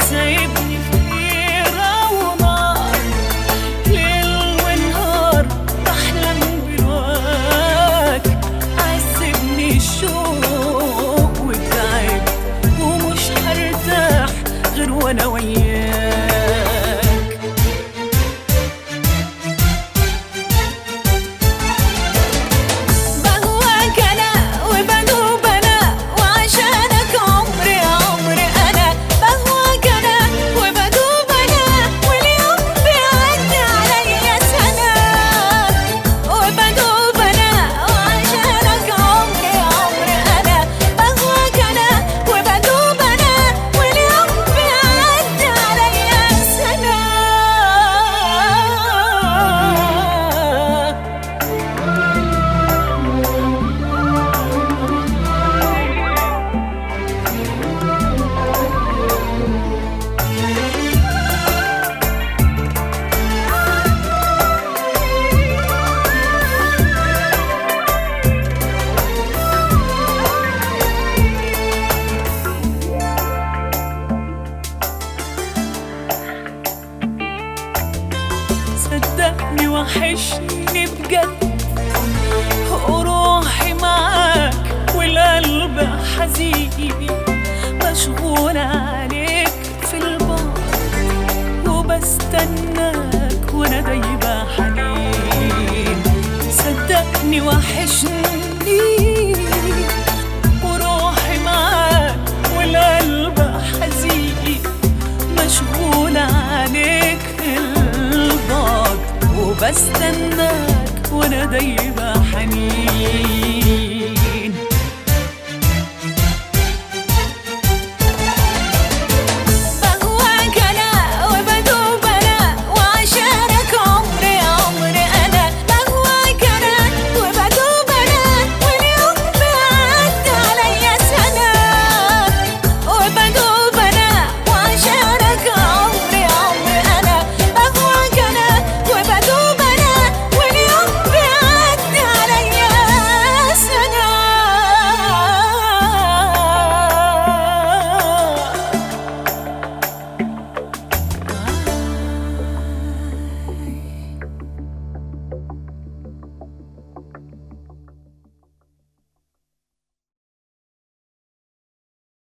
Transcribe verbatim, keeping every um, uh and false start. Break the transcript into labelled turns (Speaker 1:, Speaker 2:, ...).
Speaker 1: سايبني في حيرة ونار، ليل ونهار بحلم برواك، عذبني الشوق والتعب ومش هرتاح غير وانا وياك. صدقني وحشني بجد، وروحي معاك والقلب حزين، مشغولة عليك في البعد وبستناك وانا دايبة حنين. صدقني وحشني وروحي معاك والقلب حزين، مشغولة عليك في البعد وبستناك وانا دايبة حنين.